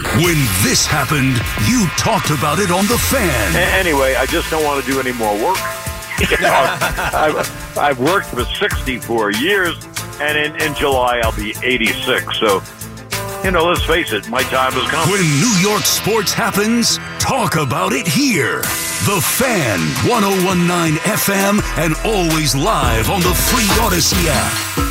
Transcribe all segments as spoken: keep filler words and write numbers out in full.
When this happened, you talked about it on The Fan. A- anyway, I just don't want to do any more work. You know, I've, I've worked for sixty-four years, and in, in July I'll be eighty-six. So, you know, let's face it, my time has come. When New York sports happens, talk about it here. The Fan, one oh one point nine F M, and always live on the free Odyssey app.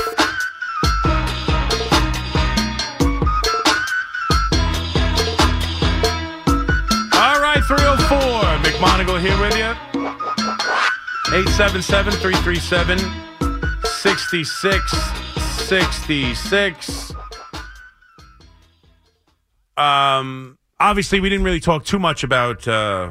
three oh four, McMonagle here with you. eight seven seven, three three seven, six six six six. Um, obviously, we didn't really talk too much about uh,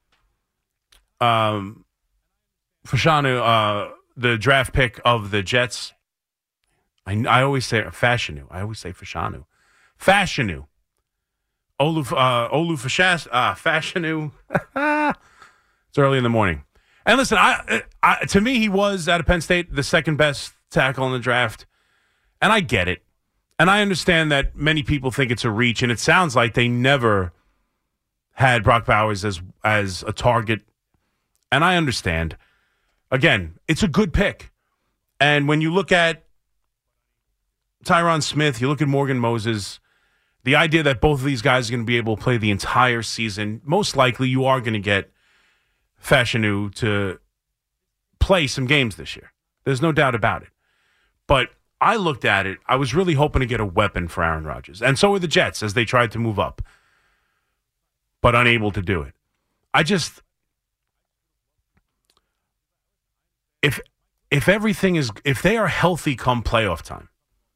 um, Fashanu, uh, the draft pick of the Jets. I, I always say Fashanu. I always say Fashanu. Fashanu. Olu, uh, Olu Fashas, uh, Fashanu. It's early in the morning. And listen, I, I, to me, he was, out of Penn State, the second best tackle in the draft. And I get it. And I understand that many people think it's a reach, and it sounds like they never had Brock Bowers as, as a target. And I understand. Again, it's a good pick. And when you look at Tyron Smith, you look at Morgan Moses, the idea that both of these guys are going to be able to play the entire season, most likely you are going to get Fashanu to play some games this year. There's no doubt about it. But I looked at it, I was really hoping to get a weapon for Aaron Rodgers. And so were the Jets as they tried to move up, but unable to do it. I just, if if everything is, if they are healthy come playoff time,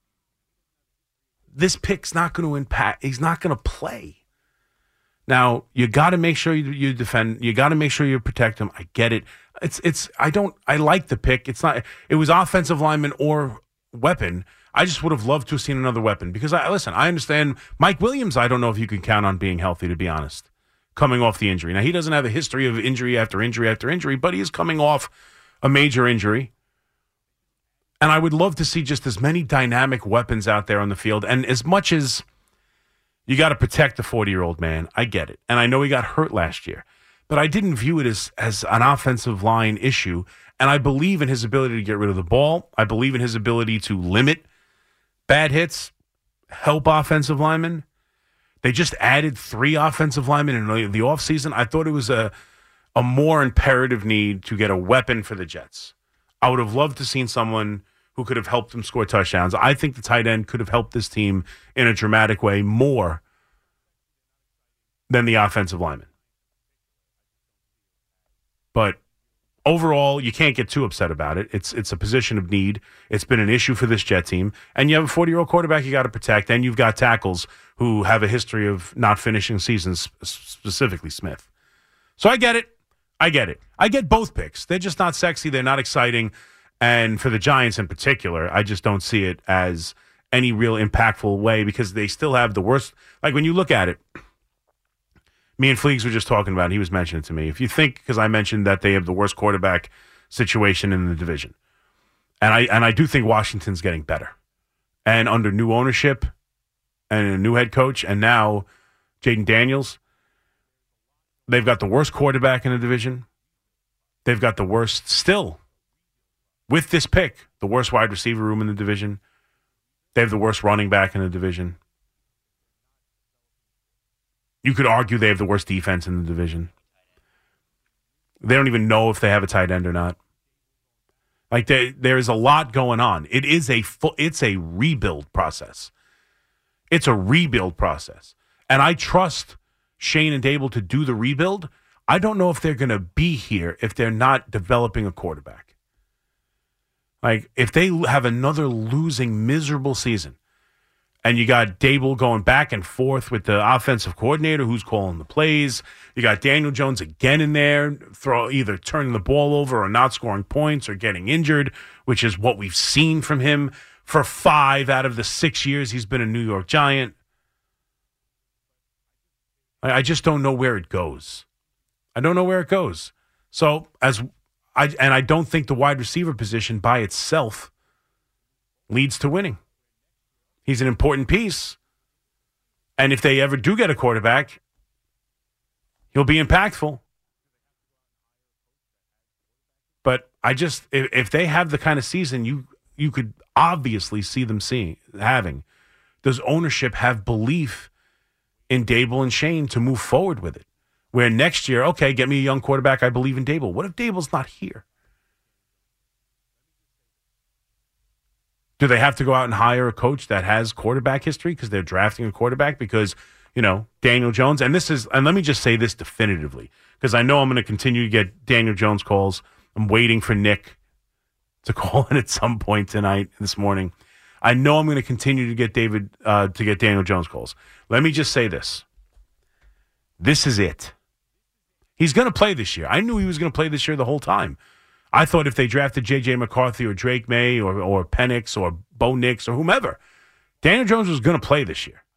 this pick's not going to impact. He's not going to play. Now, you got to make sure you, you defend. You got to make sure you protect him. I get it. It's it's. I don't. I like the pick. It's not. It was offensive lineman or weapon. I just would have loved to have seen another weapon because I listen. I understand Mike Williams. I don't know if you can count on being healthy. To be honest, coming off the injury. Now he doesn't have a history of injury after injury after injury, but he is coming off a major injury. And I would love to see just as many dynamic weapons out there on the field. And as much as you got to protect the forty-year-old man, I get it. And I know he got hurt last year. But I didn't view it as, as an offensive line issue. And I believe in his ability to get rid of the ball. I believe in his ability to limit bad hits, help offensive linemen. They just added three offensive linemen in the offseason. I thought it was a, a more imperative need to get a weapon for the Jets. I would have loved to seen someone who could have helped them score touchdowns. I think the tight end could have helped this team in a dramatic way more than the offensive lineman. But overall, you can't get too upset about it. It's it's a position of need. It's been an issue for this Jet team. And you have a forty-year-old quarterback you got to protect, and you've got tackles who have a history of not finishing seasons, specifically Smith. So I get it. I get it. I get both picks. They're just not sexy. They're not exciting. And for the Giants in particular, I just don't see it as any real impactful way because they still have the worst. Like when you look at it, me and Fleegs were just talking about it. He was mentioning it to me. If you think, because I mentioned that they have the worst quarterback situation in the division. And I and I do think Washington's getting better. And under new ownership and a new head coach, and now Jaden Daniels, they've got the worst quarterback in the division. They've got the worst, still, with this pick, the worst wide receiver room in the division. They have the worst running back in the division. You could argue they have the worst defense in the division. They don't even know if they have a tight end or not. Like, there, there is a lot going on. It is a fu- it's a rebuild process. It's a rebuild process. And I trust Shane and Dable to do the rebuild. I don't know if they're going to be here if they're not developing a quarterback. Like, if they have another losing, miserable season, and you got Dable going back and forth with the offensive coordinator who's calling the plays, you got Daniel Jones again in there, throw either turning the ball over or not scoring points or getting injured, which is what we've seen from him for five out of the six years he's been a New York Giant. I just don't know where it goes. I don't know where it goes. So, as I and I don't think the wide receiver position by itself leads to winning. He's an important piece. And if they ever do get a quarterback, he'll be impactful. But I just, if, if they have the kind of season you you could obviously see them seeing having, does ownership have belief in Dable and Shane to move forward with it? Where next year, okay, get me a young quarterback, I believe in Dable. What if Dable's not here? Do they have to go out and hire a coach that has quarterback history because they're drafting a quarterback? Because, you know, Daniel Jones, and this is, and let me just say this definitively, because I know I'm going to continue to get Daniel Jones calls. I'm waiting for Nick to call in at some point tonight, this morning. I know I'm going to continue to get David, uh, to get Daniel Jones calls. Let me just say this. This is it. He's going to play this year. I knew he was going to play this year the whole time. I thought if they drafted J J. McCarthy or Drake May or, or Penix or Bo Nix or whomever, Daniel Jones was going to play this year.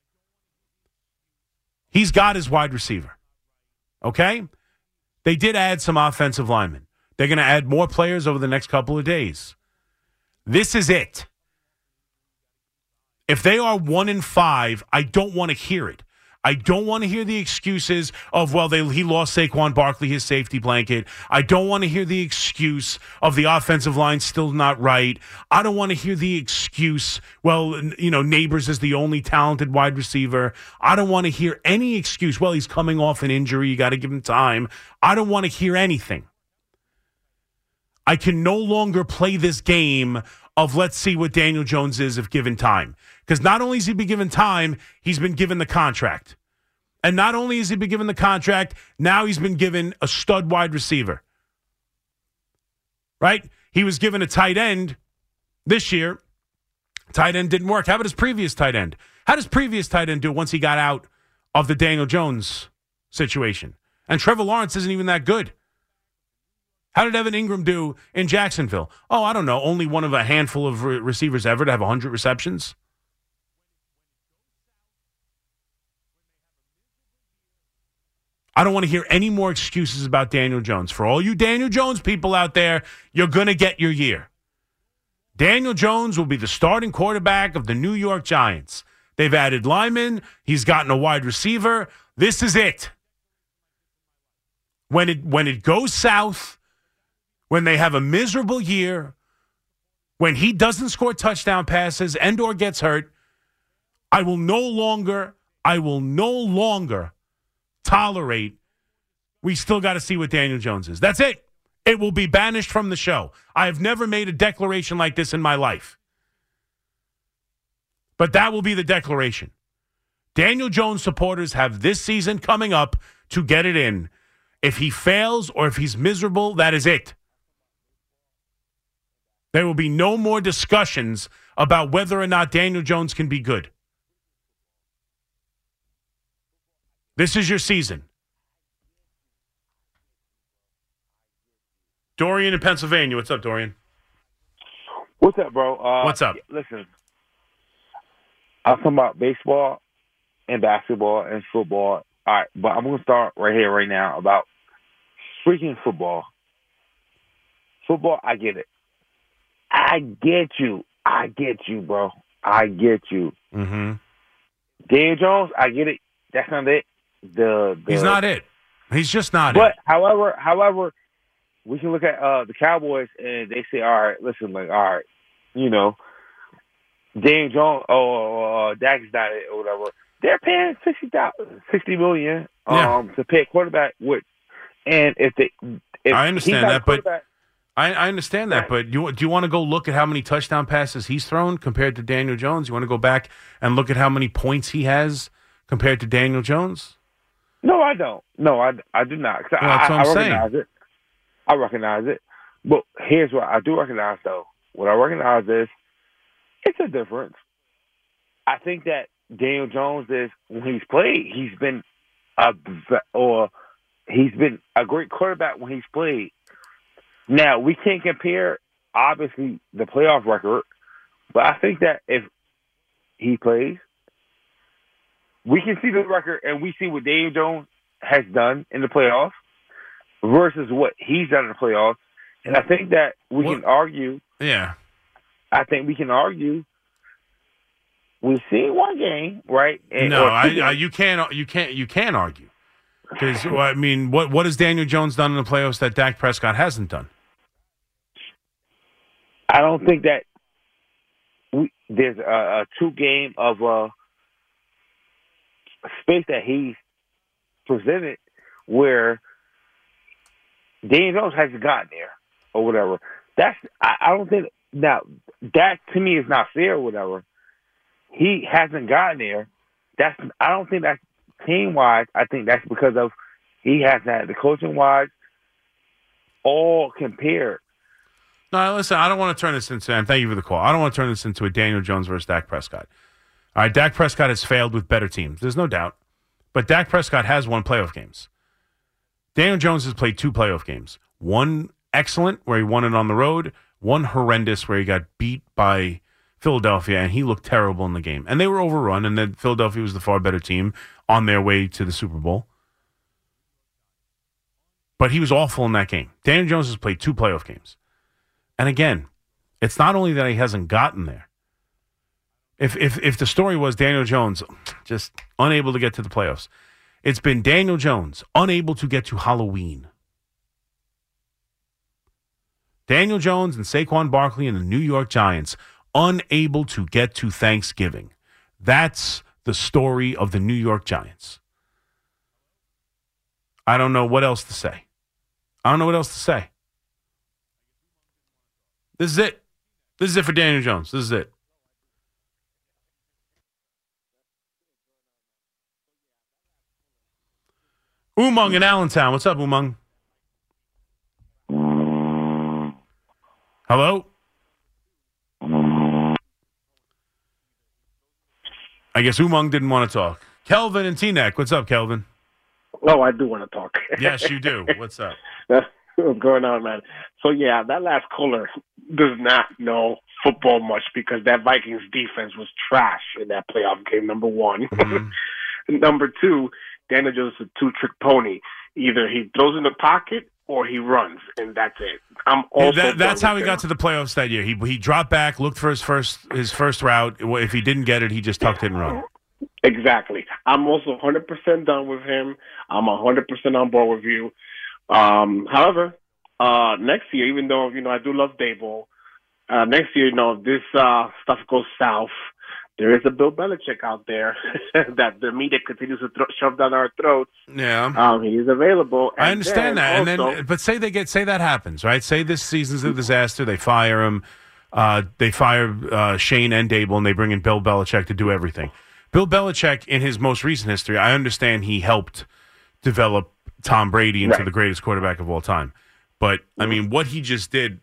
He's got his wide receiver. Okay? They did add some offensive linemen. They're going to add more players over the next couple of days. This is it. If they are one in five, I don't want to hear it. I don't want to hear the excuses of, well, they, he lost Saquon Barkley, his safety blanket. I don't want to hear the excuse of the offensive line still not right. I don't want to hear the excuse, well, you know, Neighbors is the only talented wide receiver. I don't want to hear any excuse. Well, he's coming off an injury. You got to give him time. I don't want to hear anything. I can no longer play this game of let's see what Daniel Jones is if given time. Because not only has he been given time, he's been given the contract. And not only has he been given the contract, now he's been given a stud wide receiver. Right? He was given a tight end this year. Tight end didn't work. How about his previous tight end? How does previous tight end do once he got out of the Daniel Jones situation? And Trevor Lawrence isn't even that good. How did Evan Ingram do in Jacksonville? Oh, I don't know. Only one of a handful of re- receivers ever to have one hundred receptions. I don't want to hear any more excuses about Daniel Jones. For all you Daniel Jones people out there, you're going to get your year. Daniel Jones will be the starting quarterback of the New York Giants. They've added linemen. He's gotten a wide receiver. This is it. When it when it goes south, when they have a miserable year, when he doesn't score touchdown passes and or gets hurt, I will no longer, I will no longer tolerate, we still got to see what Daniel Jones is. That's it. It will be banished from the show. I have never made a declaration like this in my life. But that will be the declaration. Daniel Jones supporters have this season coming up to get it in. If he fails or if he's miserable, that is it. There will be no more discussions about whether or not Daniel Jones can be good. This is your season. Dorian in Pennsylvania. What's up, Dorian? What's up, bro? Uh, What's up? Listen, I'm talking about baseball and basketball and football. All right, but I'm going to start right here, right now, about freaking football. Football, I get it. I get you. I get you, bro. I get you. Mm-hmm. Daniel Jones, I get it. That's not it. The, the He's not it. He's just not but, it. But, however, however, we can look at uh, the Cowboys and they say, all right, listen, like, all right, you know, Daniel Jones, oh, uh, Dak is not it or whatever. They're paying sixty million dollars um, yeah. to pay a quarterback with, and if they, if I understand that, but I, I understand that, right. but you, do you want to go look at how many touchdown passes he's thrown compared to Daniel Jones? You want to go back and look at how many points he has compared to Daniel Jones? No, I don't. No, I, I do not. Well, I, that's what I'm I saying. recognize it. I recognize it. But here's what I do recognize, though. What I recognize is it's a difference. I think that Daniel Jones is, when he's played, he's been a or he's been a great quarterback when he's played. Now, we can't compare, obviously, the playoff record, but I think that if he plays, we can see the record and we see what Daniel Jones has done in the playoffs versus what he's done in the playoffs. And I think that we what? can argue. Yeah. I think we can argue we've seen one game, right? And, no, I, games. I, you can't. You can't. You can't argue because well, I mean, what what has Daniel Jones done in the playoffs that Dak Prescott hasn't done? I don't think that we, there's a, a true game of uh, space that he's presented where Daniel Jones hasn't gotten there or whatever. That's I, I don't think now that to me is not fair or whatever. He hasn't gotten there. That's I don't think that's team wise. I think that's because of he hasn't had the coaching wise all compared. No, listen, I don't want to turn this into, and thank you for the call, I don't want to turn this into a Daniel Jones versus Dak Prescott. All right, Dak Prescott has failed with better teams. There's no doubt. But Dak Prescott has won playoff games. Daniel Jones has played two playoff games. One excellent, where he won it on the road. One horrendous, where he got beat by Philadelphia, and he looked terrible in the game. And they were overrun, and then Philadelphia was the far better team on their way to the Super Bowl. But he was awful in that game. Daniel Jones has played two playoff games. And again, it's not only that he hasn't gotten there. If if if the story was Daniel Jones just unable to get to the playoffs, it's been Daniel Jones unable to get to Halloween. Daniel Jones and Saquon Barkley and the New York Giants unable to get to Thanksgiving. That's the story of the New York Giants. I don't know what else to say. I don't know what else to say. This is it. This is it for Daniel Jones. This is it. Umang in Allentown. What's up, Umang? Hello? I guess Umang didn't want to talk. Kelvin and Teaneck. What's up, Kelvin? Oh, I do want to talk. Yes, you do. What's up? What's going on, man? So, yeah, that last caller does not know football much because that Vikings defense was trash in that playoff game, number one. Mm-hmm. Number two, Daniel Jones is a two-trick pony. Either he throws in the pocket or he runs, and that's it. I'm also yeah, that, that's how he him. got to the playoffs that year. He he dropped back, looked for his first his first route. If he didn't get it, he just tucked it and run. Exactly. I'm also one hundred percent done with him. I'm one hundred percent on board with you. Um, however, uh, next year, even though, you know, I do love Daboll, uh, next year, you know, if this uh, stuff goes south, there is a Bill Belichick out there that the media continues to thro- shove down our throats. Yeah. Um, he is available. And I understand that. also, and then, but say they get, say that happens, right? Say this season's a disaster. They fire him. Uh, they fire uh, Shane and Daboll, and they bring in Bill Belichick to do everything. Bill Belichick, in his most recent history, I understand he helped develop Tom Brady into right. the greatest quarterback of all time. But, I mean, what he just did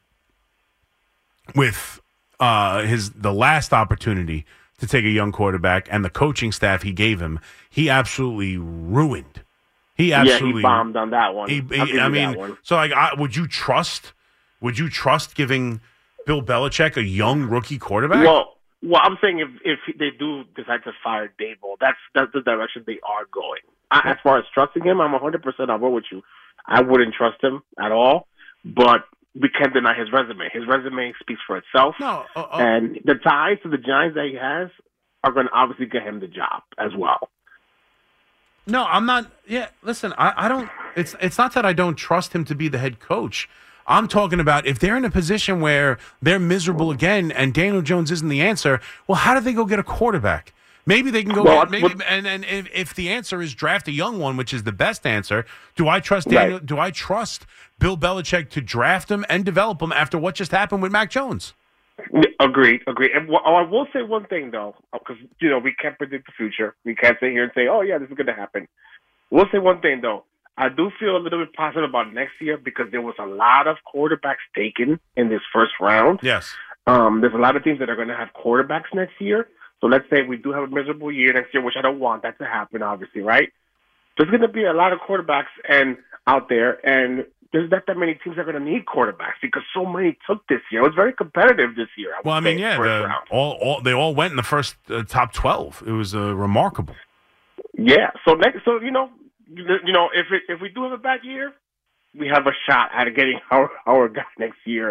with uh, his the last opportunity to take a young quarterback and the coaching staff he gave him, he absolutely ruined. He absolutely yeah, he bombed on that one. He, he, I mean, so like, I, would you trust? Would you trust giving Bill Belichick a young rookie quarterback? Well, well, I'm saying if if they do decide to fire Daboll, that's that's the direction they are going. I, as far as trusting him, I'm one hundred percent on board with you. I wouldn't trust him at all, but we can't deny his resume. His resume speaks for itself. No, uh, uh, and the ties to the Giants that he has are going to obviously get him the job as well. No, I'm not. Yeah, listen, I, I don't. It's it's not that I don't trust him to be the head coach. I'm talking about if they're in a position where they're miserable again and Daniel Jones isn't the answer, well, how do they go get a quarterback? Maybe they can go well, get, maybe, what, and, and if, if the answer is draft a young one, which is the best answer, do I trust Daniel, right. do I trust Bill Belichick to draft him and develop him after what just happened with Mac Jones? Agreed, agreed. And well, I will say one thing, though, because, you know, we can't predict the future. We can't sit here and say, oh, yeah, this is going to happen. We'll say one thing, though. I do feel a little bit positive about next year because there was a lot of quarterbacks taken in this first round. Yes. Um, there's a lot of teams that are going to have quarterbacks next year. So let's say we do have a miserable year next year, which I don't want that to happen, obviously, right? There's going to be a lot of quarterbacks and out there, and there's not that many teams that are going to need quarterbacks because so many took this year. It was very competitive this year. I well, I mean, yeah, the, all, all they all went in the first uh, top twelve. It was uh, remarkable. Yeah. So next, so you know, you know, if it, if we do have a bad year, we have a shot at getting our our guy next year.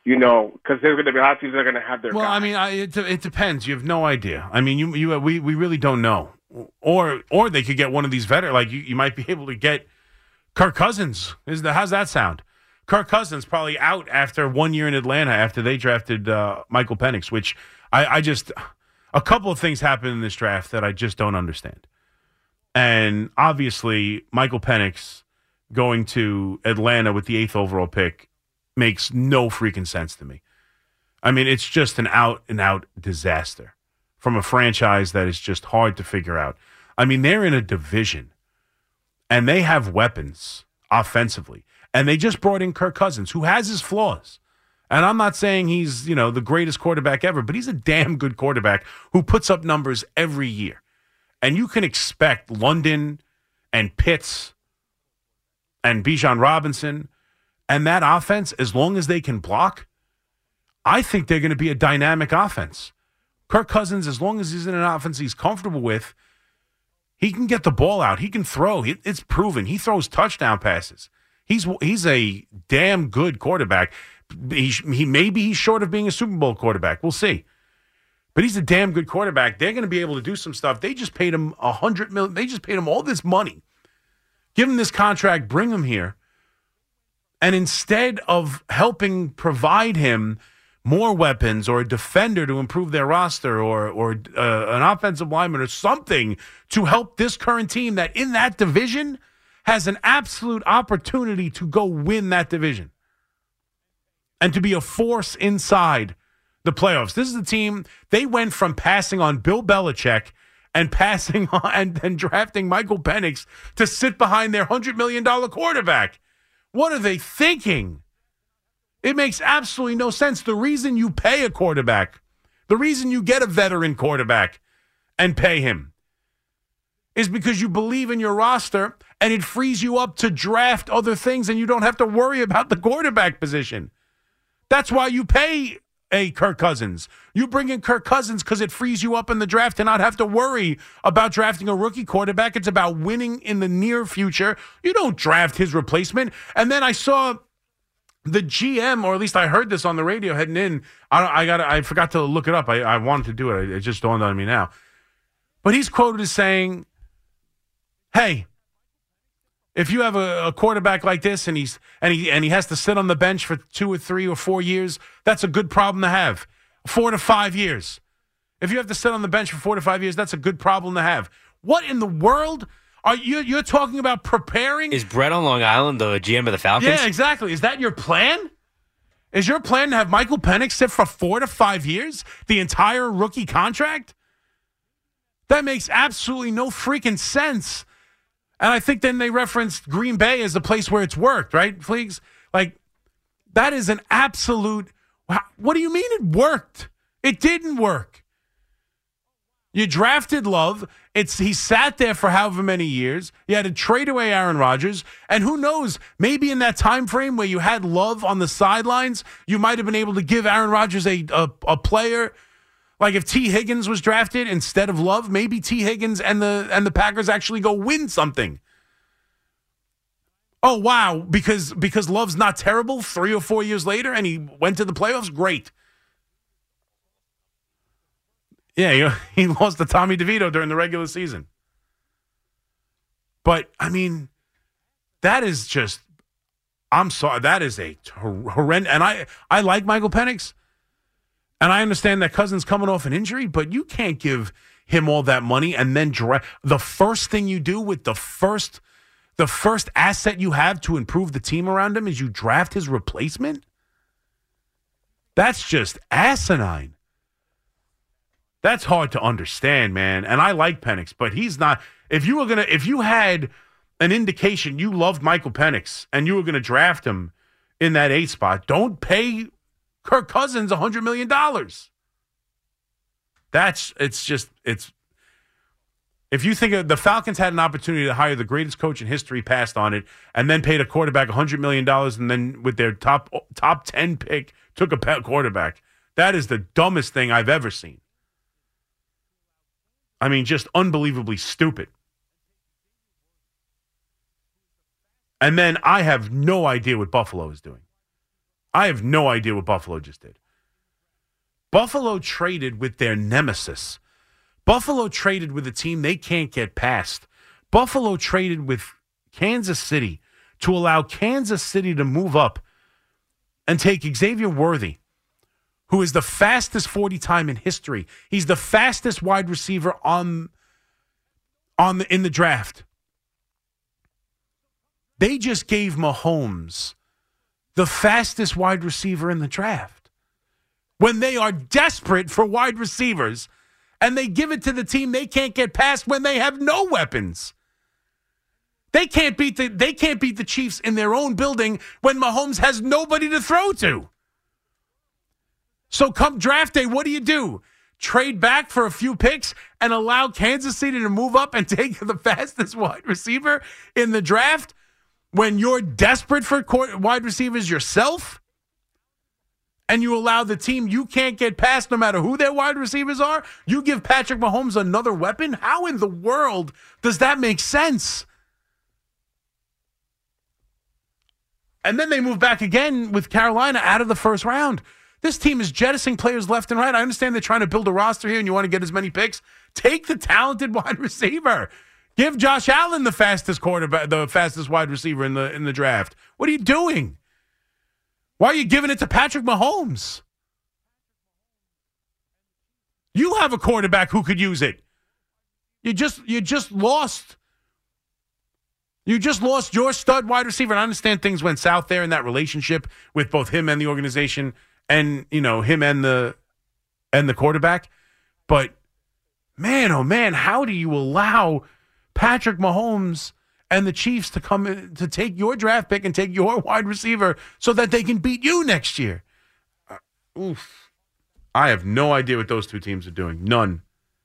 You know, because there's going to be a lot of teams that are going to have their. Well, guys. I mean, I, it it depends. You have no idea. I mean, you you we we really don't know. Or or they could get one of these veterans. Like you, you might be able to get Kirk Cousins. Is the how's that sound? Kirk Cousins probably out after one year in Atlanta after they drafted uh, Michael Penix, which I, I just a couple of things happened in this draft that I just don't understand. And obviously, Michael Penix going to Atlanta with the eighth overall pick makes no freaking sense to me. I mean, it's just an out-and-out disaster from a franchise that is just hard to figure out. I mean, they're in a division, and they have weapons offensively. And they just brought in Kirk Cousins, who has his flaws. And I'm not saying he's, you know, the greatest quarterback ever, but he's a damn good quarterback who puts up numbers every year. And you can expect London and Pitts and Bijan Robinson and that offense, as long as they can block, I think they're going to be a dynamic offense. Kirk Cousins, as long as he's in an offense he's comfortable with, he can get the ball out. He can throw. It's proven. He throws touchdown passes. He's he's a damn good quarterback. He, he maybe he's short of being a Super Bowl quarterback. We'll see. But he's a damn good quarterback. They're going to be able to do some stuff. They just paid him a hundred million. They just paid him all this money. Give him this contract. Bring him here. And instead of helping provide him more weapons or a defender to improve their roster or or uh, an offensive lineman or something to help this current team that in that division has an absolute opportunity to go win that division and to be a force inside the playoffs. This is the team, they went from passing on Bill Belichick and passing on and, and drafting Michael Penix to sit behind their one hundred million dollars quarterback. What are they thinking? It makes absolutely no sense. The reason you pay a quarterback, the reason you get a veteran quarterback and pay him is because you believe in your roster and it frees you up to draft other things and you don't have to worry about the quarterback position. That's why you pay a Kirk Cousins. You bring in Kirk Cousins because it frees you up in the draft to not have to worry about drafting a rookie quarterback. It's about winning in the near future. You don't draft his replacement. And then I saw the G M, or at least I heard this on the radio heading in. I, I got I forgot to look it up. I, I wanted to do it. It just dawned on me now. But he's quoted as saying, hey, if you have a, a quarterback like this and he's and he and he has to sit on the bench for two or three or four years, that's a good problem to have. Four to five years. If you have to sit on the bench for four to five years, that's a good problem to have. What in the world are you you're talking about preparing? Is Brett on Long Island the G M of the Falcons? Yeah, exactly. Is that your plan? Is your plan to have Michael Penix sit for four to five years, the entire rookie contract? That makes absolutely no freaking sense. And I think then they referenced Green Bay as the place where it's worked, right, Fleegs? Like, that is an absolute, what do you mean it worked? It didn't work. You drafted Love. It's he sat there for however many years. You had to trade away Aaron Rodgers. And who knows, maybe in that time frame where you had Love on the sidelines, you might have been able to give Aaron Rodgers a, a, a player. Like if T. Higgins was drafted instead of Love, maybe T. Higgins and the and the Packers actually go win something. Oh, wow, because because Love's not terrible three or four years later and he went to the playoffs? Great. Yeah, he, he lost to Tommy DeVito during the regular season. But, I mean, that is just, I'm sorry, that is a horrendous, and I, I like Michael Penix. And I understand that Cousins coming off an injury, but you can't give him all that money and then draft. The first thing you do with the first the first asset you have to improve the team around him is you draft his replacement? That's just asinine. That's hard to understand, man. And I like Penix, but he's not. If you were gonna, if you had an indication you loved Michael Penix and you were gonna draft him in that eight spot, don't pay Kirk Cousins one hundred million dollars. That's, it's just, it's, if you think of the Falcons had an opportunity to hire the greatest coach in history, passed on it, and then paid a quarterback one hundred million dollars, and then with their top top ten pick, took a quarterback. That is the dumbest thing I've ever seen. I mean, just unbelievably stupid. And then I have no idea what Buffalo is doing. I have no idea what Buffalo just did. Buffalo traded with their nemesis. Buffalo traded with a team they can't get past. Buffalo traded with Kansas City to allow Kansas City to move up and take Xavier Worthy, who is the fastest forty time in history. He's the fastest wide receiver on, on the, in the draft. They just gave Mahomes the fastest wide receiver in the draft when they are desperate for wide receivers, and they give it to the team they can't get past when they have no weapons. They can't beat the they can't beat the Chiefs in their own building when Mahomes has nobody to throw to. So come draft day, what do you do? Trade back for a few picks and allow Kansas City to move up and take the fastest wide receiver in the draft when you're desperate for wide receivers yourself? And you allow the team you can't get past no matter who their wide receivers are? You give Patrick Mahomes another weapon? How in the world does that make sense? And then they move back again with Carolina out of the first round. This team is jettisoning players left and right. I understand they're trying to build a roster here and you want to get as many picks. Take the talented wide receiver. Give Josh Allen the fastest quarterback, the fastest wide receiver in the in the draft. What are you doing? Why are you giving it to Patrick Mahomes? You have a quarterback who could use it. You just you just lost. You just lost your stud wide receiver. And I understand things went south there in that relationship with both him and the organization, and you know him and the and the quarterback. But man, oh man, how do you allow Patrick Mahomes and the Chiefs to come in, to take your draft pick and take your wide receiver so that they can beat you next year? Uh, oof. I have no idea what those two teams are doing. None.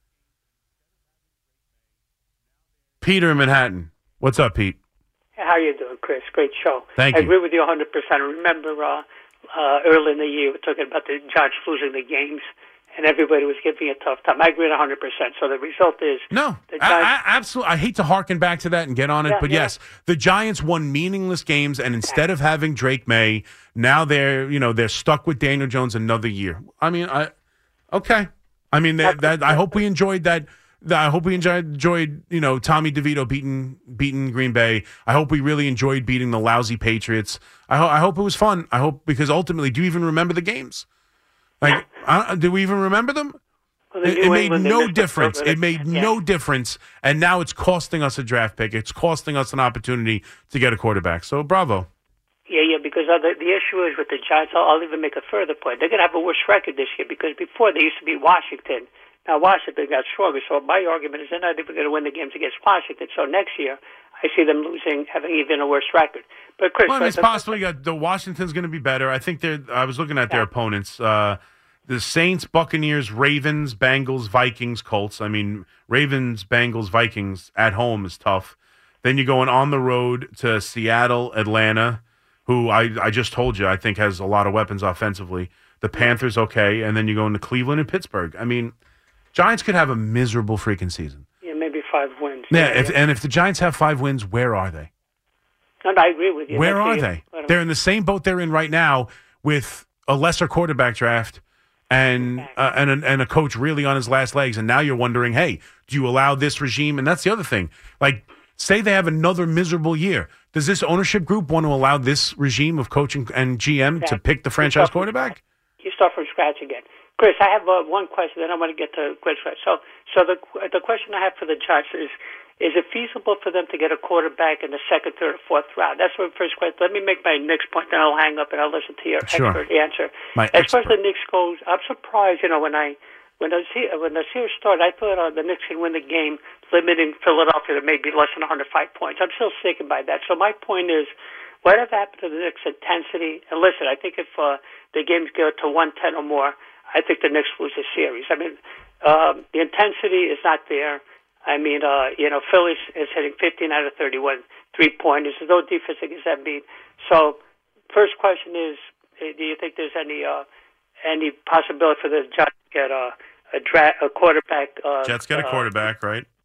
Peter in Manhattan. What's up, Pete? How you doing, Chris? Great show. Thank I you. agree with you one hundred percent. I remember uh, uh, early in the year, we were talking about the Giants losing the games, and everybody was giving a tough time. I agree one hundred percent. So the result is... No, the Giants, I, I, absolutely. I hate to harken back to that and get on it, yeah, but yeah. yes, the Giants won meaningless games, and instead of having Drake May, now they're, you know, they're stuck with Daniel Jones another year. I mean, I okay. I mean, that, that I hope we enjoyed that. I hope we enjoyed, enjoyed, you know, Tommy DeVito beating beating Green Bay. I hope we really enjoyed beating the lousy Patriots. I, ho- I hope it was fun. I hope, because ultimately, do you even remember the games? Like, uh, do we even remember them? well, It, it made England, no they difference. missed the- It made yeah. no difference, and now it's costing us a draft pick. It's costing us an opportunity to get a quarterback. So, bravo. Yeah, yeah, because uh, the, the issue is with the Giants, I'll, I'll even make a further point. They're going to have a worse record this year because before they used to beat Washington. Now, Washington got stronger, so my argument is they're not even going to win the games against Washington. So next year, I see them losing, having even a worse record. But Chris, Well, but it's the, possible. You got the Washington's going to be better. I think they're. I was looking at their Yeah. opponents. Uh, the Saints, Buccaneers, Ravens, Bengals, Vikings, Colts. I mean, Ravens, Bengals, Vikings at home is tough. Then you're going on the road to Seattle, Atlanta, who I, I just told you I think has a lot of weapons offensively. The Panthers, okay, and then you go into Cleveland and Pittsburgh. I mean, Giants could have a miserable freaking season. yeah, maybe five wins. Yeah, if, and if the Giants have five wins, where are they? And I agree with you. Where That's are the- they? but, um, They're in the same boat they're in right now with a lesser quarterback draft and uh, and, a, and a coach really on his last legs. And now you're wondering, hey, do you allow this regime? And that's the other thing. Like, say they have another miserable year. Does this ownership group want to allow this regime of coaching and G M to pick the franchise quarterback? You start from scratch again. Chris, I have uh, one question, then I want to get to Chris. So, so the the question I have for the Giants is: Is it feasible for them to get a quarterback in the second, third, or fourth round? That's my first question. Let me make my next point, then I'll hang up and I'll listen to your Sure. expert answer. My as far as expert. the Knicks goes, I'm surprised. You know, when I when the se- when the series started, I thought uh, the Knicks can win the game, limiting Philadelphia to maybe less than one hundred five points. I'm still sticking by that. So my point is, whatever happened to the Knicks' intensity? And listen, I think if uh, the games go to one ten or more, I think the Knicks lose the series. I mean, um, the intensity is not there. I mean, uh, you know, Philly is hitting fifteen out of thirty-one three-pointers. There's no defense against Embiid. So, first question is, uh, do you think there's any uh, any possibility for the Giants to get a, a, dra- a quarterback? Uh, Jets get a uh, quarterback, right?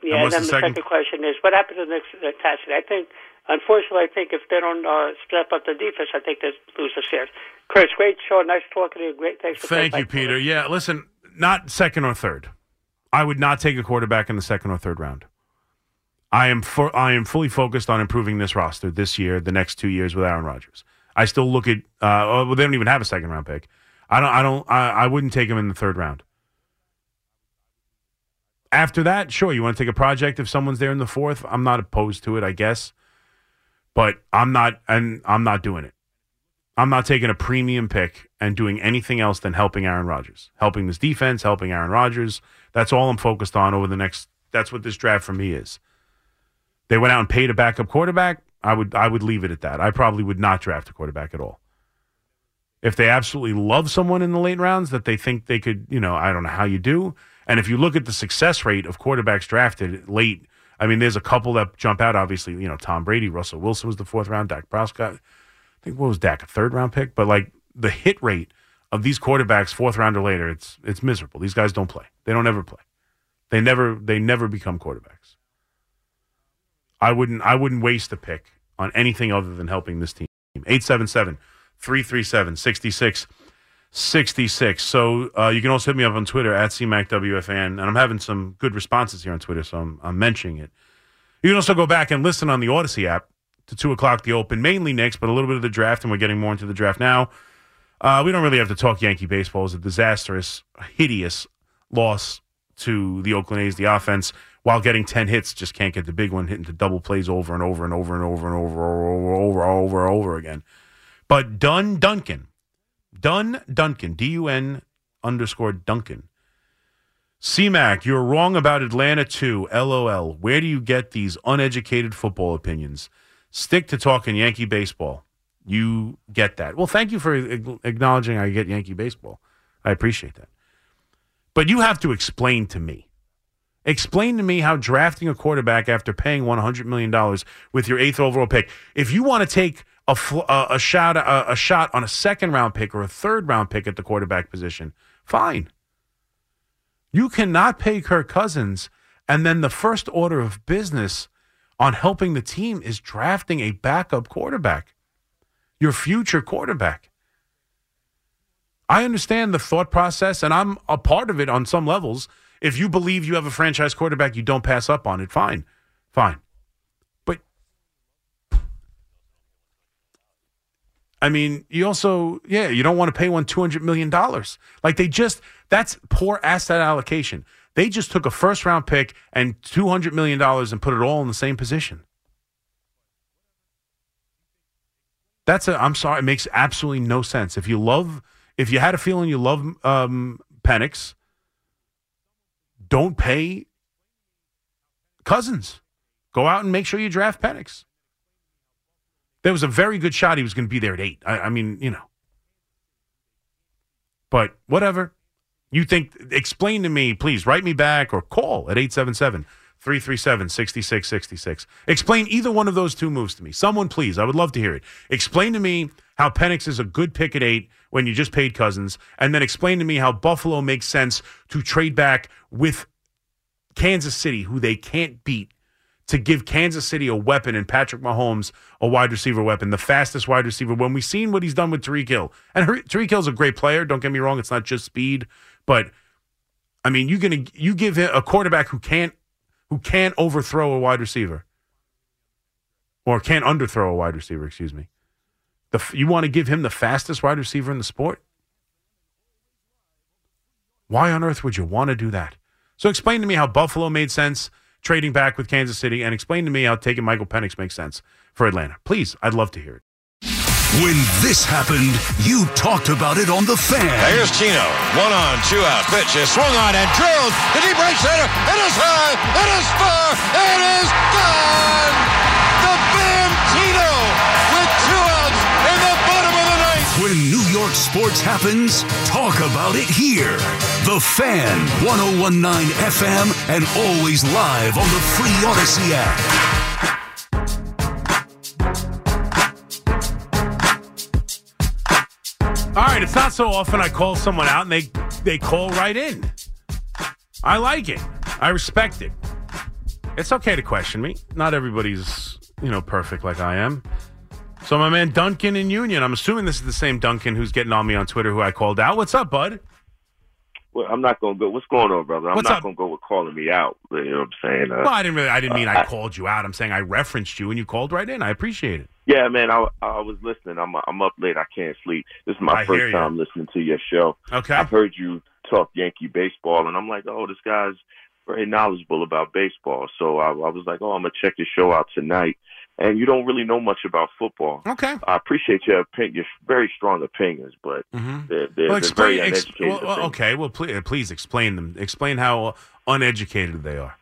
Yeah, and, and then the the second? second question is, what happened to the next uh, Cassidy? I think, unfortunately, I think if they don't uh, step up the defense, I think they lose the series. Chris, great show. Nice talking to you. Great. Thanks for Thank you, playing. Peter. Yeah, listen, not second or third. I would not take a quarterback in the second or third round. I am for, I am fully focused on improving this roster this year, the next two years with Aaron Rodgers. I still look at uh, well, they don't even have a second round pick. I don't. I don't. I, I wouldn't take him in the third round. After that, sure, you want to take a project if someone's there in the fourth. I'm not opposed to it, I guess, but I'm not, and I'm not doing it. I'm not taking a premium pick and doing anything else than helping Aaron Rodgers, helping this defense, helping Aaron Rodgers. That's all I'm focused on over the next. That's what this draft for me is. They went out and paid a backup quarterback. I would, I would leave it at that. I probably would not draft a quarterback at all. If they absolutely love someone in the late rounds that they think they could, you know, I don't know how you do. And if you look at the success rate of quarterbacks drafted late, I mean, there's a couple that jump out, obviously, you know, Tom Brady, Russell Wilson was the fourth round, Dak Prescott. I think, what was Dak, a third round pick? But like the hit rate of these quarterbacks, fourth round or later, it's it's miserable. These guys don't play. They don't ever play. They never they never become quarterbacks. I wouldn't I wouldn't waste a pick on anything other than helping this team. eight seven seven, three three seven, six six six six. So uh, you can also hit me up on Twitter at C Mac W F N, and I'm having some good responses here on Twitter, so I'm, I'm mentioning it. You can also go back and listen on the Odyssey app to two o'clock the Open, mainly Knicks, but a little bit of the draft, and we're getting more into the draft now. Uh, we don't really have to talk Yankee baseball. It was a disastrous, hideous loss to the Oakland A's. The offense, while getting ten hits, just can't get the big one, hitting to double plays over and over and over and over and over and over and over, over, over, over again. But Dun Duncan, Dun Duncan, D U N underscore Duncan. C-Mac, you're wrong about Atlanta too, LOL. Where do you get these uneducated football opinions? Stick to talking Yankee baseball. You get that. Well, thank you for acknowledging I get Yankee baseball. I appreciate that. But you have to explain to me. Explain to me how drafting a quarterback after paying one hundred million dollars with your eighth overall pick, if you want to take a, a, a, shot, a, a shot on a second-round pick or a third-round pick at the quarterback position, fine. You cannot pay Kirk Cousins, and then the first order of business on helping the team is drafting a backup quarterback, your future quarterback. I understand the thought process, and I'm a part of it on some levels. If you believe you have a franchise quarterback, you don't pass up on it. Fine. Fine. But, I mean, you also, yeah, you don't want to pay one two hundred million dollars. Like they just, that's poor asset allocation. They just took a first-round pick and two hundred million dollars and put it all in the same position. That's a, I'm sorry, it makes absolutely no sense. If you love, if you had a feeling you love um, Penix, don't pay Cousins. Go out and make sure you draft Penix. There was a very good shot he was going to be there at eight. I, I mean, you know. But whatever. You think, explain to me, please, write me back or call at eight seven seven, three three seven, six six six six. Explain either one of those two moves to me. Someone, please. I would love to hear it. Explain to me how Penix is a good pick at eight when you just paid Cousins, and then explain to me how Buffalo makes sense to trade back with Kansas City, who they can't beat, to give Kansas City a weapon and Patrick Mahomes a wide receiver weapon, the fastest wide receiver. When we've seen what he's done with Tyreek Hill, and Tyreek Hill's a great player, don't get me wrong, it's not just speed, but I mean, you gonna you give him a quarterback who can't who can't overthrow a wide receiver, or can't underthrow a wide receiver, excuse me. The you want to give him the fastest wide receiver in the sport? Why on earth would you want to do that? So explain to me how Buffalo made sense trading back with Kansas City, and explain to me how taking Michael Penix makes sense for Atlanta. Please, I'd love to hear it. When this happened, you talked about it on The Fan. Here's Chino. One on, two out. Pitch is swung on and drilled. The deep right center. It is high. It is far. It is gone. The Bambino with two outs in the bottom of the ninth. When New York sports happens, talk about it here. The Fan, one oh one point nine F M, and always live on the free Odyssey app. All right, it's not so often I call someone out and they, they call right in. I like it. I respect it. It's okay to question me. Not everybody's, you know, perfect like I am. So my man Duncan in Union, I'm assuming this is the same Duncan who's getting on me on Twitter who I called out. What's up, bud? Well, I'm not going to go. What's going on, brother? I'm What's not up? going to go with calling me out. You know what I'm saying? Uh, Well, I didn't really. I didn't mean uh, I I- called you out. I'm saying I referenced you and you called right in. I appreciate it. Yeah, man, I, I was listening. I'm I'm up late. I can't sleep. This is my I hear first you. time listening to your show. Okay. I've heard you talk Yankee baseball, and I'm like, oh, this guy's very knowledgeable about baseball. So I, I was like, oh, I'm going to check your show out tonight. And you don't really know much about football. Okay. I appreciate your opinion, your very strong opinions, but Mhm. they're, they're, Well, they're explain. very Ex- uneducated. well, well, opinions. okay. Well, please, please explain them. Explain how uneducated they are.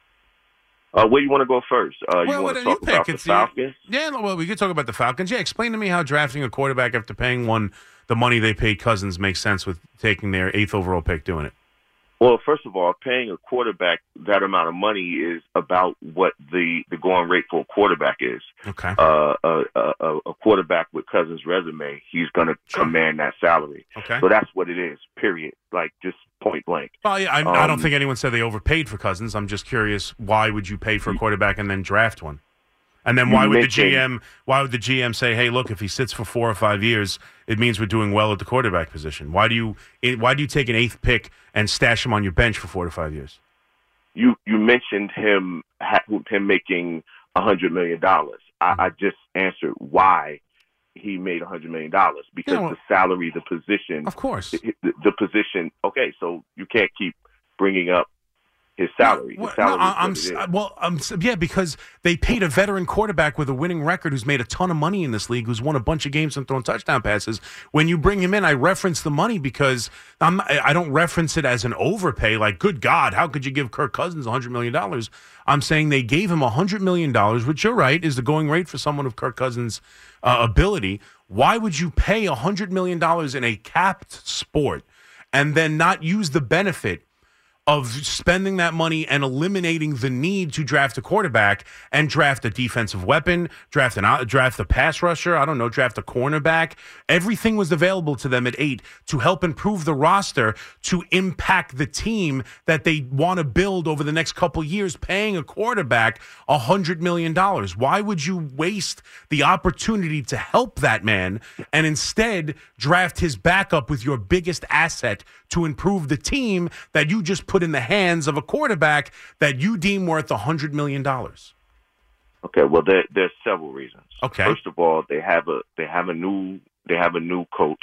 Uh, where you want to go first? Uh, you Well, want what- to talk you pick. about the It's the- Falcons? Yeah. Well, we could talk about the Falcons. Yeah. Explain to me how drafting a quarterback after paying one the money they paid Cousins makes sense with taking their eighth overall pick doing it. Well, first of all, paying a quarterback that amount of money is about what the, the going rate for a quarterback is. Okay. Uh, a, a, a quarterback with Cousins' resume, he's going to Sure. command that salary. Okay. So that's what it is, period. Like, just point blank. Well, yeah, I, I don't Um, think anyone said they overpaid for Cousins. I'm just curious, why would you pay for a quarterback and then draft one? And then You why would the mentioned- G M? Why would the G M say, "Hey, look, if he sits for four or five years, it means we're doing well at the quarterback position"? Why do you? it- Why do you take an eighth pick and stash him on your bench for four to five years? You you mentioned him ha- him making a hundred million dollars. I, I just answered why he made a hundred million dollars because Yeah, well- the salary, the position, Of course. the, the position. Okay, so you can't keep bringing up his salary. Well, His salary no, is I- I'm what s- it is. well, I'm s- yeah, because they paid a veteran quarterback with a winning record who's made a ton of money in this league, who's won a bunch of games and thrown touchdown passes. When you bring him in, I reference the money because I'm I I don't reference it as an overpay. Like, good God, how could you give Kirk Cousins a hundred million dollars? I'm saying they gave him a hundred million dollars, which you're right is the going rate for someone of Kirk Cousins' uh, ability. Why would you pay a hundred million dollars in a capped sport and then not use the benefit of spending that money and eliminating the need to draft a quarterback and draft a defensive weapon, draft an out- draft a pass rusher, I don't know, draft a cornerback? Everything was available to them at eight to help improve the roster, to impact the team that they want to build over the next couple years, paying a quarterback a hundred million dollars. Why would you waste the opportunity to help that man and instead draft his backup with your biggest asset to improve the team that you just put in the hands of a quarterback that you deem worth a hundred million dollars? Okay, well, there, there's several reasons. Okay. First of all, they have a they have a new they have a new coach,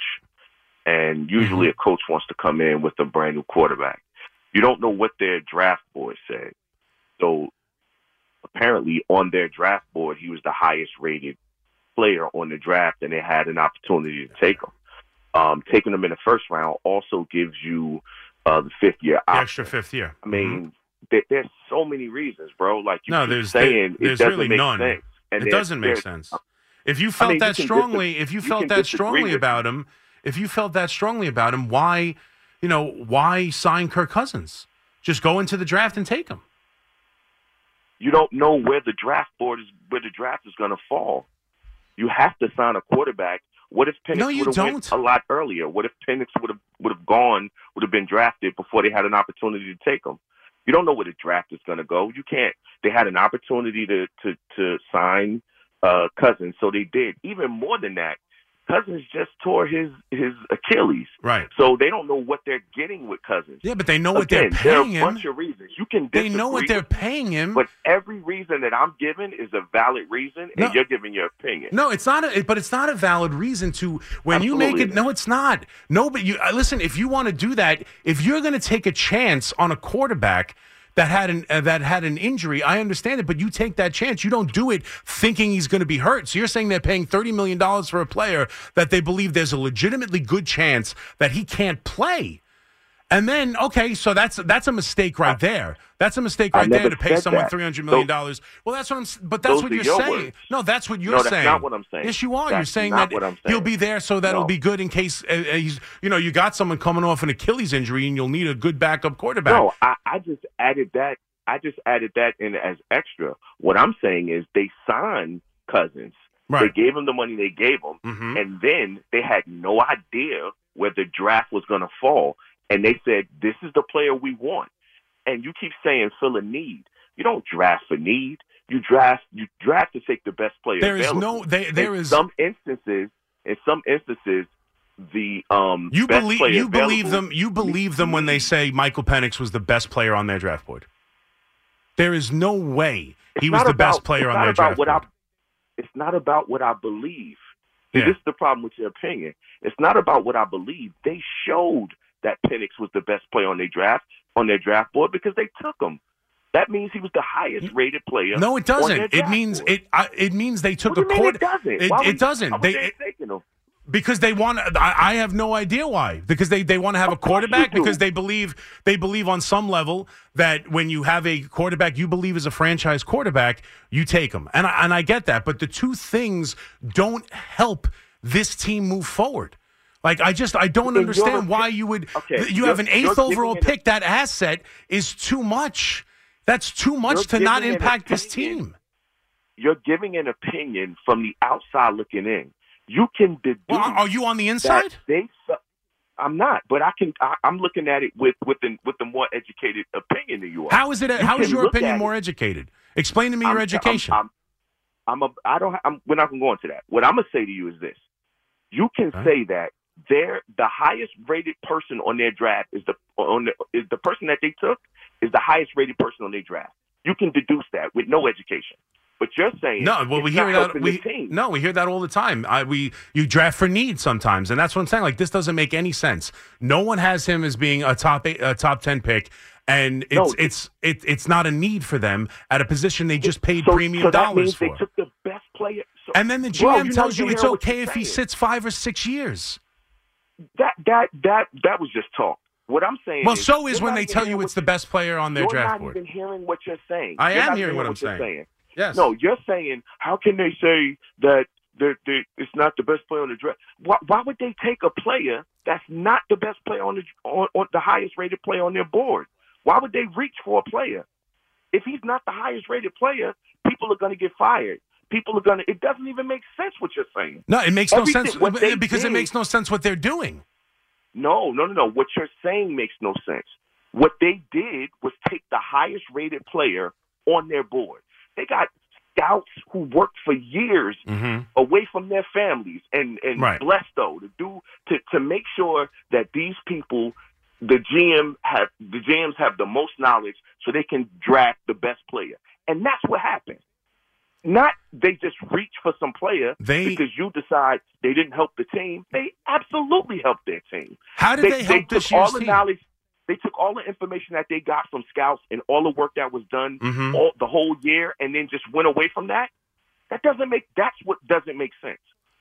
and usually Mm-hmm. a coach wants to come in with a brand new quarterback. You don't know what their draft board said, so apparently on their draft board, he was the highest rated player on the draft, and they had an opportunity to take him. Um, taking him in the first round also gives you uh, the fifth year The option. extra fifth year. I mean, there, there's so many reasons, bro. Like you No, keep there's- saying, there's it doesn't really make none. sense. And it there- doesn't make there's- sense. If you felt mean, you that can strongly, dis- if you you felt can that disagree strongly with about him, if you felt that strongly about him, why, you know, why sign Kirk Cousins? Just go into the draft and take him. you don't know where the draft board is, where the draft is going to fall. You have to sign a quarterback. What if Penix No, you would have went don't. a lot earlier? What if Penix would have would have gone, would have been drafted before they had an opportunity to take him? You don't know where the draft is going to go. You can't. They had an opportunity to to to sign uh, Cousins, so they did. Even more than that, Cousins just tore his his Achilles. Right. So they don't know what they're getting with Cousins. Yeah, but they know what Again, they're there are paying a him. bunch of reasons. You can They know what disagree they're with me, paying him. but every reason that I'm giving is a valid reason, and No. you're giving your opinion. No, it's not. A, but it's not a valid reason to when you make Absolutely. it. No, it's not. No, but you uh, listen. If you want to do that, if you're going to take a chance on a quarterback that had an uh, that had an injury, I understand it. But you take that chance. You don't do it thinking he's going to be hurt. So you're saying they're paying thirty million dollars for a player that they believe there's a legitimately good chance that he can't play. And then, okay, so that's that's a mistake right there. That's a mistake I right there never to pay said someone that. three hundred million dollars. Well, that's what I'm. s- But that's Those what are you're your saying. words. No, that's what you're No, that's saying. not what I'm saying. Yes, you are. That's you're saying not that what I'm he'll saying. be there so that it'll No. be good in case uh, uh, he's. You know, you got someone coming off an Achilles injury and you'll need a good backup quarterback. No, I, I just added that. I just added that in as extra. What I'm saying is they signed Cousins. Right. They gave him the money they gave him, Mhm. and then they had no idea where the draft was going to fall. And they said, "This is the player we want." And you keep saying fill a need. You don't draft for need. You draft you draft to take the best player. There is available. no they, there in is some instances. In some instances, the um you best believe player you believe available- them you believe them when they say Michael Penix was the best player on their draft board. There is no way he It's was not the about- best player it's on not their about draft what board. I, it's not about what I believe. See, Yeah. This is the problem with your opinion. It's not about what I believe. They showed that Penix was the best player on their draft on their draft board because they took him. That means he was the highest rated player. No, it on their doesn't. It draft means board. it. Uh, it means they took What do a you mean quarter. it doesn't? It, Why it would- doesn't. why would They, they taking him? because they want. I, I have no idea why. Because they, they want to have a Of course quarterback. you do. Because they believe they believe on some level that when you have a quarterback you believe is a franchise quarterback, you take him. And I, and I get that. But the two things don't help this team move forward. Like I just I don't In your understand opinion- why you would. Okay, you have an you're- you're eighth overall giving an- pick. That asset is too much. That's too much You're to not giving an impact this opinion. team. You're giving an opinion from the outside looking in. You can deduce. Well, are you on the that inside? They, su- I'm not, but I can. I, I'm looking at it with with the, with the more educated opinion than you are. How is it? You How is can your look opinion at more it. educated? Explain to me I'm- your education. I'm, I'm, I'm a. I don't. I'm, we're not going to go into that. What I'm going to say to you is this: you can Huh? say that they're the highest rated person on their draft is the on the, is the person that they took is the highest rated person on their draft. You can deduce that with no education. But you're saying no, well, it's we not hear that. helping We the team. no, we hear that all the time. I, we you draft for need sometimes, and that's what I'm saying. Like this doesn't make any sense. No one has him as being a top eight, a top ten pick, and it's No. it's it, it's not a need for them at a position they just paid so, premium so that dollars means for. they took the best player. So, And then the G Bro, M you're tells not you even it's hearing what okay you're if he saying. sits five or six years. That that that that was just talk. What I'm saying. Well, is, so is you're when not they even tell hearing you what it's the best player on their you're draft not board. even hearing what you're saying. I You're am not hearing what I'm you're saying. Yes. No, you're saying how can they say that they're, they're, it's not the best player on the draft? Why, why would they take a player that's not the best player on the on, on the highest rated player on their board? Why would they reach for a player if he's not the highest rated player? People are going to get fired. People are going to. It doesn't even make sense what you're saying. No, it makes no Everything- sense what they because it did- makes no sense what they're doing. No, no, no, no. What you're saying makes no sense. What they did was take the highest rated player on their board. They got scouts who worked for years Mm-hmm. away from their families and, and Right. blessed though to do to, to make sure that these people, the G M have the G Ms have the most knowledge so they can draft the best player. And that's what happened. Not they just reach for some player They- because you decide they didn't help the team. They absolutely helped their team. How did they, help this took all year's the team? knowledge. They took all the information that they got from scouts and all the work that was done Mhm. all, the whole year, and then just went away from that. That doesn't make. That's what doesn't make sense.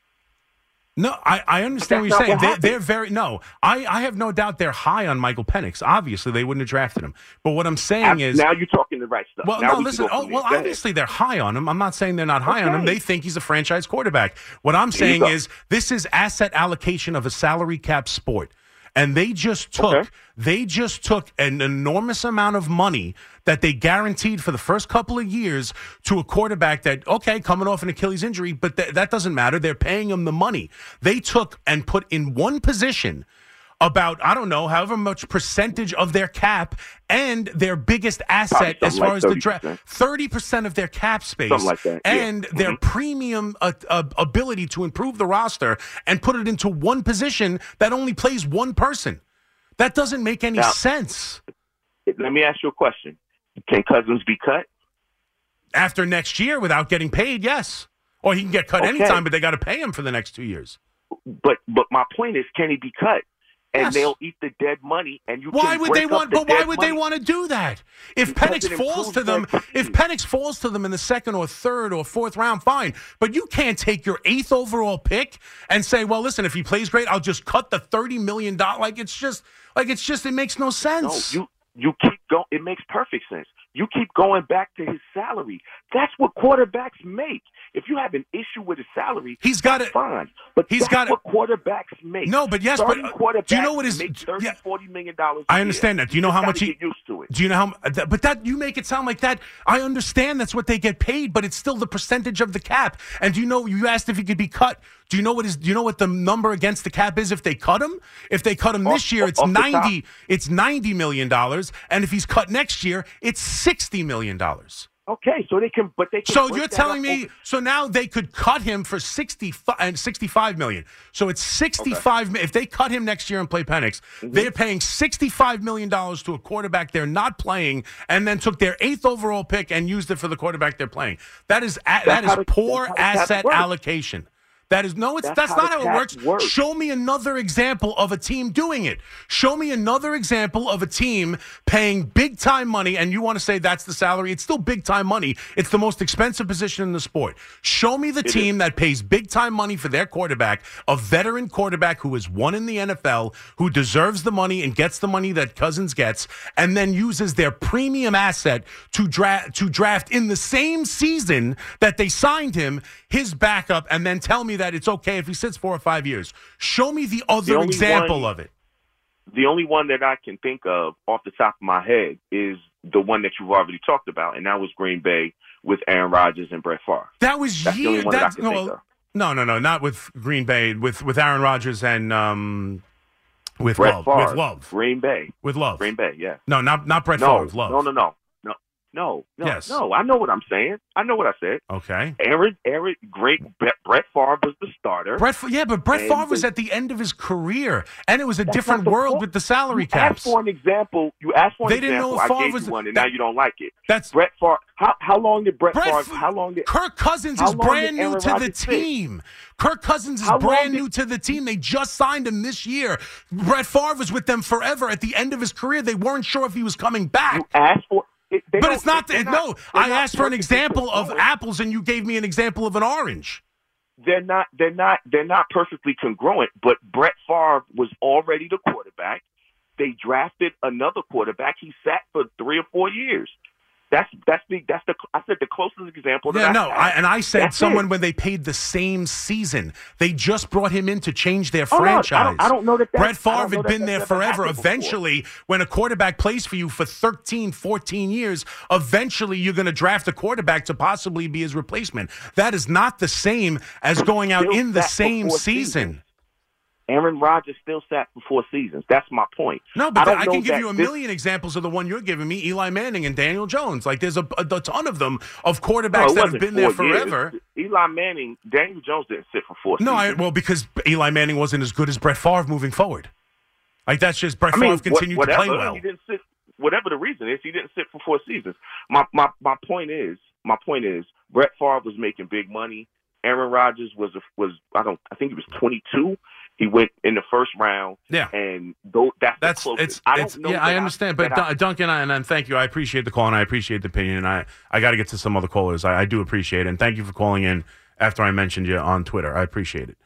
No, I, I understand what But you're that's saying. not They, what they're very no. I, I have no doubt they're high on Michael Penix. Obviously, they wouldn't have drafted him. But what I'm saying is, Now you're talking the right stuff. well, now no, we can listen. go from Oh, there. well, Go ahead. obviously they're high on him. I'm not saying they're not high on him. Okay. They think he's a franchise quarterback. What I'm There you saying go. is, this is asset allocation of a salary cap sport. And they just took Okay. they just took an enormous amount of money that they guaranteed for the first couple of years to a quarterback that, okay, coming off an Achilles injury, but th- that doesn't matter. They're paying him the money. They took and put in one position about, I don't know, however much percentage of their cap and their biggest asset Probably as something far like as the thirty draft. percent. thirty percent of their cap space Something like that, yeah. and their Mhm. premium uh, uh, ability to improve the roster and put it into one position that only plays one person. That doesn't make any Now- sense. Let me ask you a question. Can Cousins be cut? After next year without getting paid, yes. Or he can get cut Okay. anytime, but they got to pay him for the next two years. But but my point is, can he be cut? And Yes. they'll eat the dead money, and you. Why can would they break up want? the But why dead would they money. want to do that? If Because Penix it falls improves to them, their if team. Penix falls to them in the second or third or fourth round, fine. But you can't take your eighth overall pick and say, "Well, listen, if he plays great, I'll just cut the thirty million dollars." Like it's just, like it's just, it makes no No, sense. you you keep going. It makes perfect sense. You keep going back to his salary. That's what quarterbacks make. If you have an issue with his salary, He's got that's it. fine. But He's that's got it. what quarterbacks make. No, but yes, Starting but, uh, quarterbacks do you know what is- make thirty, yeah. forty million dollars. a I year. understand that. Do you know You how gotta much he? get used to it. Do you know how? that- But that you make it sound like that. I understand that's what they get paid, but it's still the percentage of the cap. And do you know? You asked if he could be cut. Do you know what is? Do you know what the number against the cap is if they cut him? If they cut him Off- this year, it's off the ninety. It's ninety million dollars, and if he's cut next year, it's sixty million dollars. Okay, so they can, but they can. So break you're that telling up me? over- So now they could cut him for sixty-five and sixty-five million. So it's sixty-five. If they cut him next year and play Penix, Mm-hmm. they're paying sixty-five million dollars to a quarterback they're not playing, and then took their eighth overall pick and used it for the quarterback they're playing. That is a, that is how the- poor that's how the cap asset works. allocation. That is no, it's that's, That's how not the how it cap works. works. Show me another example of a team doing it. Show me another example of a team paying big time money, and you want to say that's the salary. It's still big time money. It's the most expensive position in the sport. Show me the team that pays big time money for their quarterback, a veteran quarterback who has won in the N F L, who deserves the money and gets the money that Cousins gets, and then uses their premium asset to draft to draft in the same season that they signed him his backup, and then tell me that it's okay if he sits four or five years. Show me the other only example one- of it. The only one that I can think of off the top of my head is the one that you've already talked about, and that was Green Bay with Aaron Rodgers and Brett Favre. That was That's the only years. one that I That's can no, think of. no, no, no, not with Green Bay. With with Aaron Rodgers and um, with Brett Love. Favre, With Love. Green Bay, With Love. Green Bay, yeah. No, not not Brett No, Favre. Love. no, no, no, no, no, no. Yes. No, I know what I'm saying. I know what I said. Okay. Aaron, Aaron, great. Brett Brett Favre was the starter. Brett, Fa- yeah, but Brett And Favre was the- at the end of his career, and it was a That's different not the world point. with the salary You caps. asked for an example. You asked for an They didn't example. know if I Favre gave was- you one, and that- now you don't like it. That's Brett Favre. How how long did Brett, Brett Favre? F- How long did Kirk Cousins how is long brand did new Aaron to the Rodgers sit? team. Kirk Cousins is How long brand did- new to the team. They just signed him this year. Brett Favre was with them forever. At the end of his career, they weren't sure if he was coming back. You asked for. It, they But don't- it's not. they're The, not- no, they're I not asked for an perfectly example of congruent. apples, and you gave me an example of an orange. They're not. They're not. They're not perfectly congruent. But Brett Favre was already the quarterback. They drafted another quarterback. He sat for three or four years. That's that's the that's the I said the closest example. Yeah, that no, I, I, and I said That's someone it. when they paid the same season. They just brought him in to change their Oh, no, I don't- franchise. I don't know that that- Brett I Favre don't know had that been that's there ever forever. happened before. Eventually, when a quarterback plays for you for thirteen, fourteen years, eventually you're going to draft a quarterback to possibly be his replacement. That is not the same as going out Still in the sat for same four season. seasons. Aaron Rodgers still sat for four seasons. That's my point. No, but I, don't I know can give that you a this- million examples of the one you're giving me, Eli Manning and Daniel Jones. Like there's a, a, a ton of them of No, quarterbacks it that have wasn't been there four years. forever. Eli Manning, Daniel Jones didn't sit for four No, I, seasons. well, because Eli Manning wasn't as good as Brett Favre moving forward. Like that's just Brett I mean, Favre continued what- to play whatever, well. He didn't sit. Whatever the reason is, he didn't sit for four seasons. My my my point is, my point is, Brett Favre was making big money. Aaron Rodgers was a, was I don't I think he was twenty-two. He went in the first round. Yeah. and though that's That's the closest. it's, I don't it's know yeah, that I understand. But that I- Dun- Duncan, I, and, and thank you. I appreciate the call and I appreciate the opinion. And I, I got to get to some other callers. I, I do appreciate it. And thank you for calling in after I mentioned you on Twitter. I appreciate it.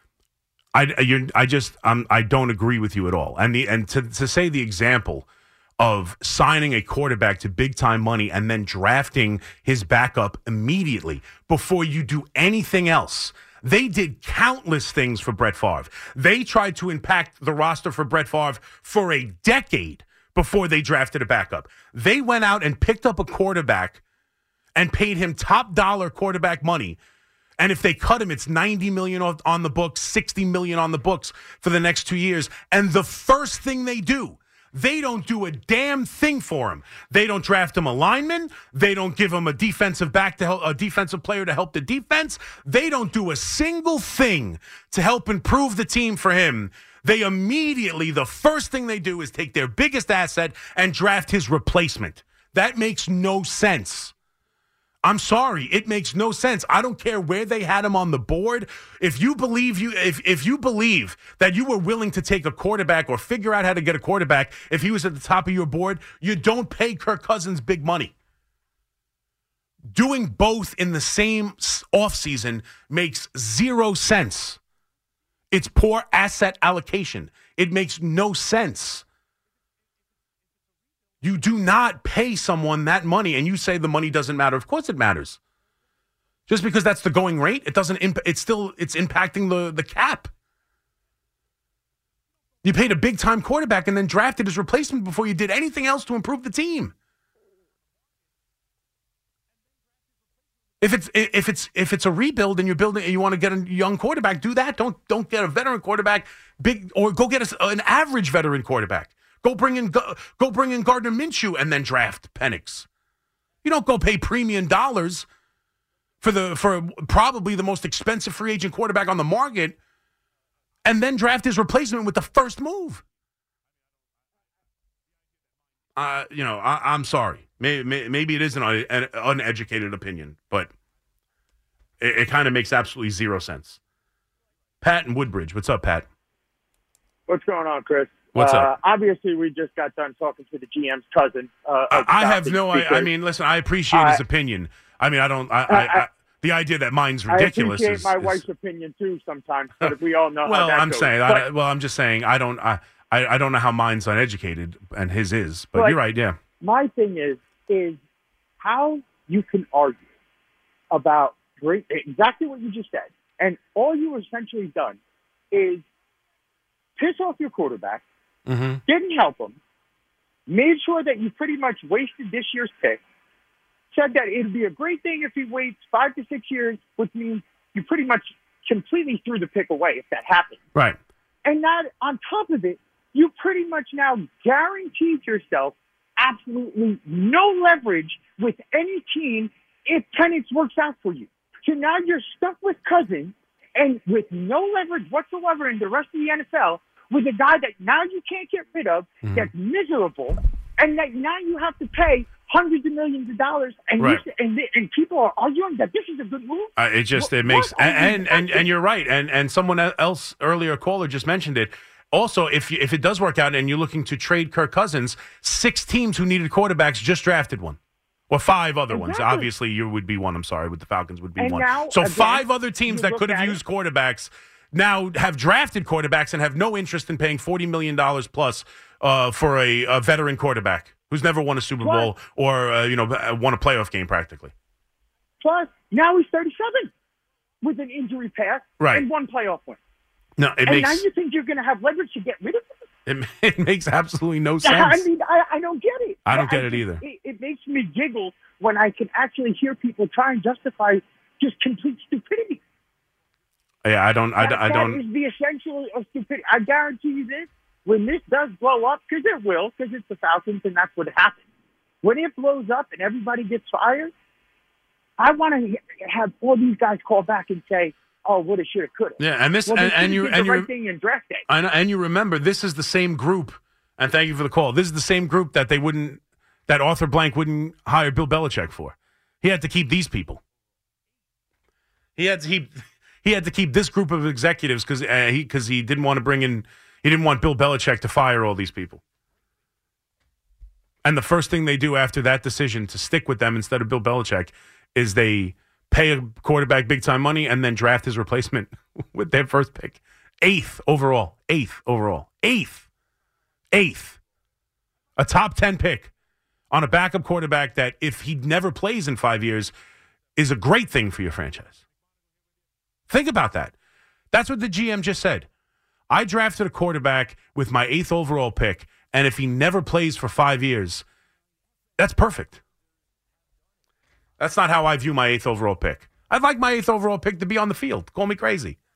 I, you're, I just um, I don't agree with you at all. And the and to to say the example of signing a quarterback to big time money and then drafting his backup immediately before you do anything else. They did countless things for Brett Favre. They tried to impact the roster for Brett Favre for a decade before they drafted a backup. They went out and picked up a quarterback and paid him top dollar quarterback money. And if they cut him, it's ninety million dollars on the books, sixty million dollars on the books for the next two years. And the first thing they do, they don't do a damn thing for him. They don't draft him a lineman. They don't give him a defensive back to help, a defensive player to help the defense. They don't do a single thing to help improve the team for him. They immediately, the first thing they do is take their biggest asset and draft his replacement. That makes no sense. I'm sorry, it makes no sense. I don't care where they had him on the board. If you believe you if if you believe that you were willing to take a quarterback or figure out how to get a quarterback if he was at the top of your board, you don't pay Kirk Cousins big money. Doing both in the same offseason makes zero sense. It's poor asset allocation. It makes no sense. You do not pay someone that money, and you say the money doesn't matter. Of course, it matters. Just because that's the going rate, it doesn't. Imp- it's still it's impacting the the cap. You paid a big time quarterback and then drafted his replacement before you did anything else to improve the team. If it's if it's if it's a rebuild and you're building and you want to get a young quarterback, do that. Don't don't get a veteran quarterback, big or go get a, an average veteran quarterback. Go bring in go, go bring in Gardner Minshew and then draft Penix. You don't go pay premium dollars for the for probably the most expensive free agent quarterback on the market, and then draft his replacement with the first move. Uh, you know, I, I'm sorry. Maybe, maybe it is an, an uneducated opinion, but it, it kind of makes absolutely zero sense. Pat in Woodbridge. What's up, Pat? What's going on, Chris? What's uh, up? Obviously, we just got done talking to the G M's cousin. Uh, I, I have no I, I mean, listen, I appreciate his I- opinion. I mean, I don't, I, I, I, I the idea that mine's ridiculous I appreciate is, my is- wife's opinion, too, sometimes, but we all know well, how that I'm goes. saying, But- I, well, I'm just saying, I don't, I, I I don't know how mine's uneducated and his is, but But- you're right, yeah. My thing is, is how you can argue about great, exactly what you just said, and all you essentially done is piss off your quarterback, Mm-hmm. didn't help him, made sure that you pretty much wasted this year's pick, said that it'd be a great thing if he waits five to six years, which means you pretty much completely threw the pick away if that happened. Right. And now, on top of it, you pretty much now guaranteed yourself absolutely no leverage with any team if Penix works out for you. So now you're stuck with Cousins and with no leverage whatsoever in the rest of the N F L with a guy that now you can't get rid of, Mhm. that's miserable, and that now you have to pay hundreds of millions of dollars, and Right. this, and, and people are arguing that this is a good move. Uh, it just What- it makes what are you and and, and thinking? and you're right, and and someone else earlier, caller just mentioned it. Also, if you, if it does work out and you're looking to trade Kirk Cousins, six teams who needed quarterbacks just drafted one, or five other ones. Exactly. Obviously, you would be one. I'm sorry, with the Falcons would be And one. now, So again, five other teams you that look could have at used it- quarterbacks now have drafted quarterbacks and have no interest in paying forty million dollars plus uh, for a, a veteran quarterback who's never won a Super Plus- Bowl or uh, you know won a playoff game practically. Plus, now he's thirty-seven with an injury pass Right. and one playoff win. No, it and makes now you think you're going to have leverage to get rid of him? it, it makes absolutely no I sense. mean, I, I don't get it. I don't get I it just- either. It, it makes me giggle when I can actually hear people try and justify just complete stupidity. Yeah, I don't. I, That- I don't. That is the essential of stupidity. I guarantee you this: when this does blow up, because it will, because it's the Falcons and that's what happens. When it blows up and everybody gets fired, I want to have all these guys call back and say, "Oh, woulda, shoulda, coulda." Yeah, and this well, and, they and did you the and you right thing in draft day. and, and you remember this is the same group. And thank you for the call. This is the same group that they wouldn't, that Arthur Blank wouldn't hire Bill Belichick for. He had to keep these people. He had to keep. He had to keep this group of executives because uh, he because he didn't want to bring in. He didn't want Bill Belichick to fire all these people. And the first thing they do after that decision to stick with them instead of Bill Belichick is they pay a quarterback big time money and then draft his replacement with their first pick, eighth overall, eighth overall, eighth, eighth, a top ten pick on a backup quarterback that if he never plays in five years is a great thing for your franchise. Think about that. That's what the G M just said. I drafted a quarterback with my eighth overall pick, and if he never plays for five years, that's perfect. That's not how I view my eighth overall pick. I'd like my eighth overall pick to be on the field. Call me crazy.